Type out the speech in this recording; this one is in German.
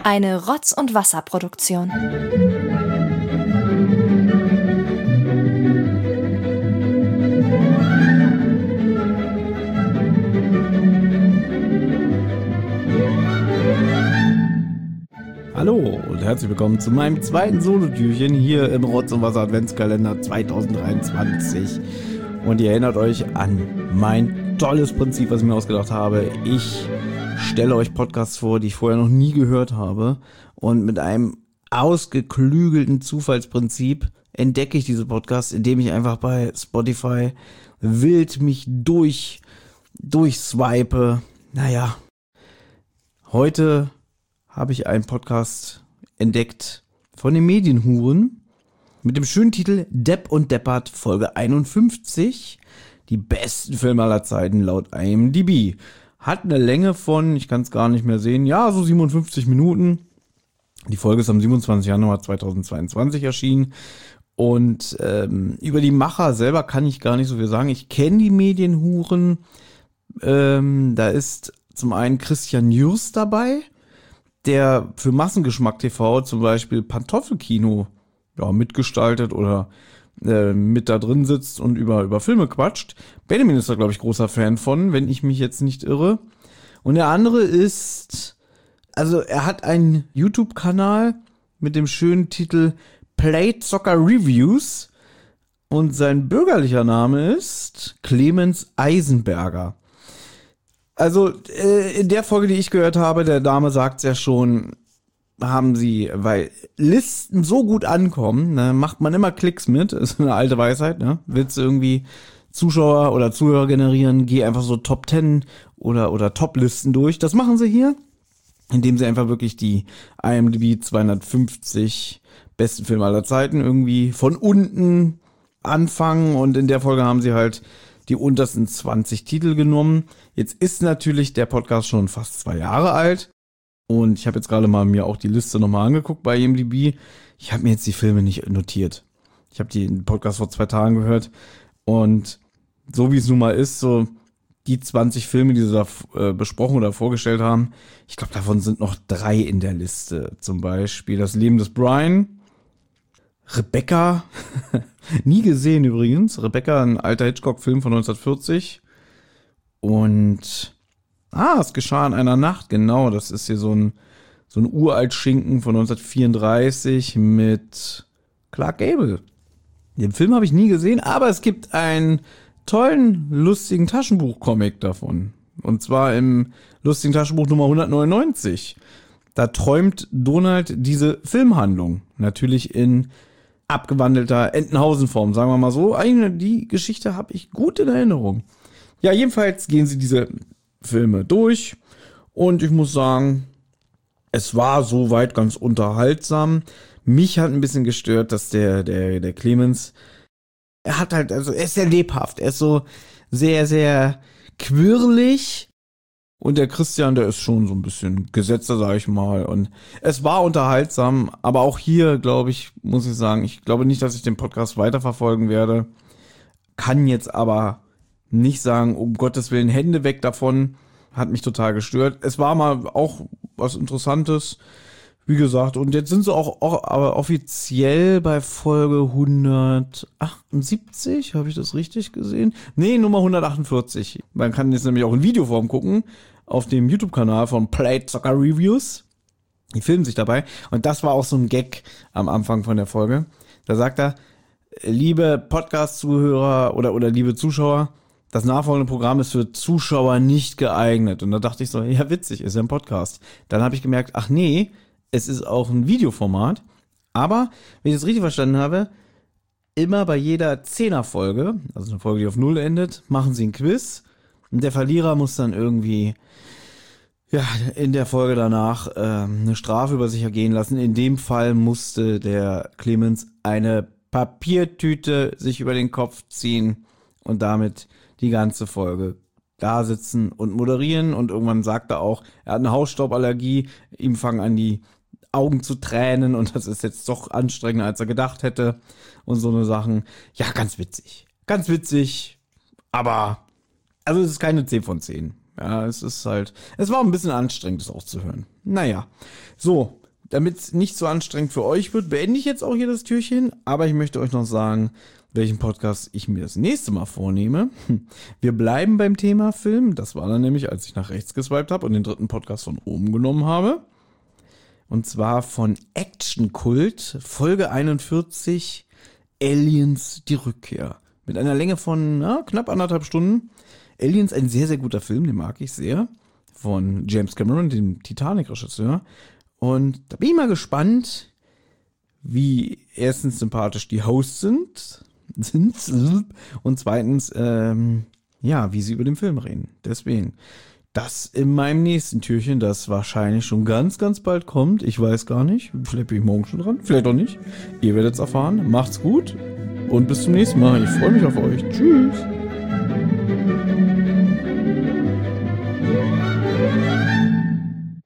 Eine Rotz- und Wasser-Produktion. Hallo und herzlich willkommen zu meinem zweiten Solo-Türchen hier im Rotz- und Wasser Adventskalender 2023. Und ihr erinnert euch an mein tolles Prinzip, was ich mir ausgedacht habe. Ich stelle euch Podcasts vor, die ich vorher noch nie gehört habe. Und mit einem ausgeklügelten Zufallsprinzip entdecke ich diese Podcasts, indem ich einfach bei Spotify wild mich durchswipe. Naja, heute habe ich einen Podcast entdeckt von den Medienhuren mit dem schönen Titel Depp und Deppert Folge 51. Die besten Filme aller Zeiten laut IMDb. Hat eine Länge von, ich kann es gar nicht mehr sehen, ja, so 57 Minuten. Die Folge ist am 27. Januar 2022 erschienen. Und über die Macher selber kann ich gar nicht so viel sagen. Ich kenne die Medienhuren. Da ist zum einen Christian Jürst dabei, der für Massengeschmack TV zum Beispiel Pantoffelkino mitgestaltet oder mit da drin sitzt und über Filme quatscht. Benjamin ist da, glaube ich, großer Fan von, wenn ich mich jetzt nicht irre. Und der andere ist, also er hat einen YouTube-Kanal mit dem schönen Titel Play Soccer Reviews und sein bürgerlicher Name ist Clemens Eisenberger. Also in der Folge, die ich gehört habe, der Dame sagt's ja schon, haben sie, weil Listen so gut ankommen, ne, macht man immer Klicks mit, ist eine alte Weisheit, ne? Willst du irgendwie Zuschauer oder Zuhörer generieren, geh einfach so Top 10 oder Top-Listen durch. Das machen sie hier, indem sie einfach wirklich die IMDb 250 besten Filme aller Zeiten irgendwie von unten anfangen, und in der Folge haben sie halt die untersten 20 Titel genommen. Jetzt ist natürlich der Podcast schon fast 2 Jahre alt. Und ich habe jetzt gerade mal mir auch die Liste nochmal angeguckt bei IMDb. Ich habe mir jetzt die Filme nicht notiert. Ich habe den Podcast vor 2 Tagen gehört. Und so wie es nun mal ist, so die 20 Filme, die sie da besprochen oder vorgestellt haben, ich glaube, davon sind noch 3 in der Liste. Zum Beispiel Das Leben des Brian, Rebecca, nie gesehen übrigens. Rebecca, ein alter Hitchcock-Film von 1940. Und Es geschah in einer Nacht, genau. Das ist hier so ein Uralt-Schinken von 1934 mit Clark Gable. Den Film habe ich nie gesehen, aber es gibt einen tollen, lustigen Taschenbuch-Comic davon. Und zwar im lustigen Taschenbuch Nummer 199. Da träumt Donald diese Filmhandlung. Natürlich in abgewandelter Entenhausen-Form, sagen wir mal so. Eigentlich die Geschichte habe ich gut in Erinnerung. Ja, jedenfalls gehen sie diese Filme durch und ich muss sagen, es war soweit ganz unterhaltsam. Mich hat ein bisschen gestört, dass der Clemens, er ist sehr lebhaft, er ist so sehr, sehr quirlig, und der Christian, der ist schon so ein bisschen gesetzter, sag ich mal, und es war unterhaltsam, aber auch hier, glaube ich, muss ich sagen, ich glaube nicht, dass ich den Podcast weiterverfolgen werde, kann jetzt aber nicht sagen, um Gottes Willen, Hände weg davon, hat mich total gestört. Es war mal auch was Interessantes, wie gesagt, und jetzt sind sie auch aber offiziell bei Folge 178, habe ich das richtig gesehen? Nee, Nummer 148. Man kann jetzt nämlich auch in Videoform gucken, auf dem YouTube-Kanal von Play Soccer Reviews. Die filmen sich dabei, und das war auch so ein Gag am Anfang von der Folge. Da sagt er, liebe Podcast-Zuhörer oder liebe Zuschauer, das nachfolgende Programm ist für Zuschauer nicht geeignet. Und da dachte ich so, ja witzig, ist ja ein Podcast. Dann habe ich gemerkt, ach nee, es ist auch ein Videoformat. Aber, wenn ich das richtig verstanden habe, immer bei jeder 10er-Folge, also eine Folge, die auf 0 endet, machen sie ein Quiz. Und der Verlierer muss dann irgendwie in der Folge danach eine Strafe über sich ergehen lassen. In dem Fall musste der Clemens eine Papiertüte sich über den Kopf ziehen und damit die ganze Folge da sitzen und moderieren, und irgendwann sagt er auch, er hat eine Hausstauballergie, ihm fangen an die Augen zu tränen und das ist jetzt doch anstrengender, als er gedacht hätte und so eine Sachen. Ja, ganz witzig, aber also es ist keine 10 von 10. Ja, es war ein bisschen anstrengend, das auch zu hören. Naja, so, damit es nicht so anstrengend für euch wird, beende ich jetzt auch hier das Türchen. Aber ich möchte euch noch sagen, welchen Podcast ich mir das nächste Mal vornehme. Wir bleiben beim Thema Film. Das war dann nämlich, als ich nach rechts geswiped habe und den dritten Podcast von oben genommen habe. Und zwar von Action Kult, Folge 41, Aliens, die Rückkehr. Mit einer Länge von knapp 1,5 Stunden. Aliens, ein sehr, sehr guter Film, den mag ich sehr. Von James Cameron, dem Titanic-Regisseur. Und da bin ich mal gespannt, wie erstens sympathisch die Hosts sind und zweitens, wie sie über den Film reden. Deswegen, das in meinem nächsten Türchen, das wahrscheinlich schon ganz, ganz bald kommt. Ich weiß gar nicht. Vielleicht bin ich morgen schon dran, vielleicht auch nicht. Ihr werdet es erfahren. Macht's gut und bis zum nächsten Mal. Ich freue mich auf euch. Tschüss.